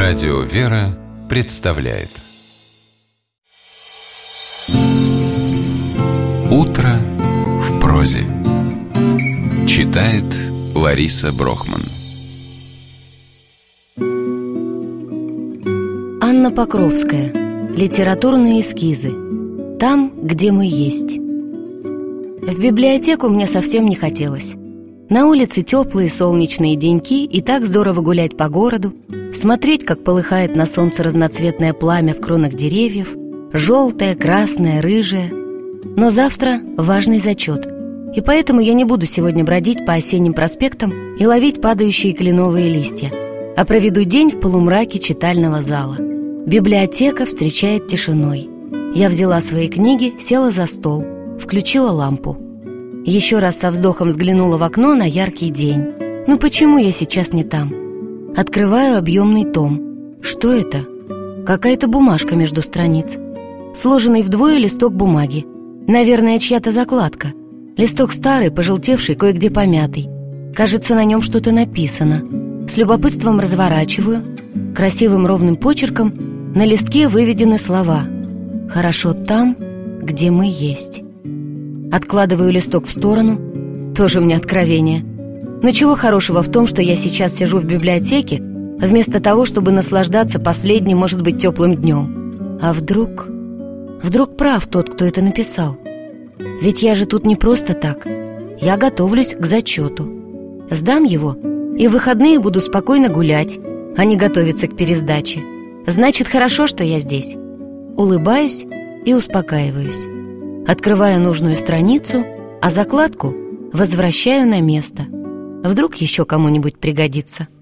Радио «Вера» представляет «Утро в прозе». Читает Лариса Брохман. Анна Покровская. Литературные эскизы. Там, где мы есть. В библиотеку мне совсем не хотелось. На улице теплые солнечные деньки, и так здорово гулять по городу, смотреть, как полыхает на солнце разноцветное пламя в кронах деревьев, желтое, красное, рыжее. Но завтра важный зачет, и поэтому я не буду сегодня бродить по осенним проспектам и ловить падающие кленовые листья, а проведу день в полумраке читального зала. Библиотека встречает тишиной. Я взяла свои книги, села за стол, включила лампу. Еще раз со вздохом взглянула в окно на яркий день. Ну почему я сейчас не там? Открываю объемный том. Что это? Какая-то бумажка между страниц. Сложенный вдвое листок бумаги. Наверное, чья-то закладка. Листок старый, пожелтевший, кое-где помятый. Кажется, на нем что-то написано. С любопытством разворачиваю. Красивым ровным почерком на листке выведены слова: «Хорошо там, где мы есть». Откладываю листок в сторону. Тоже мне откровение. Но чего хорошего в том, что я сейчас сижу в библиотеке, вместо того, чтобы наслаждаться последним, может быть, теплым днем? А вдруг прав тот, кто это написал? Ведь я же тут не просто так. Я готовлюсь к зачету. Сдам его, и в выходные буду спокойно гулять, а не готовиться к пересдаче. Значит, хорошо, что я здесь. Улыбаюсь и успокаиваюсь. Открываю нужную страницу, а закладку возвращаю на место. Вдруг еще кому-нибудь пригодится.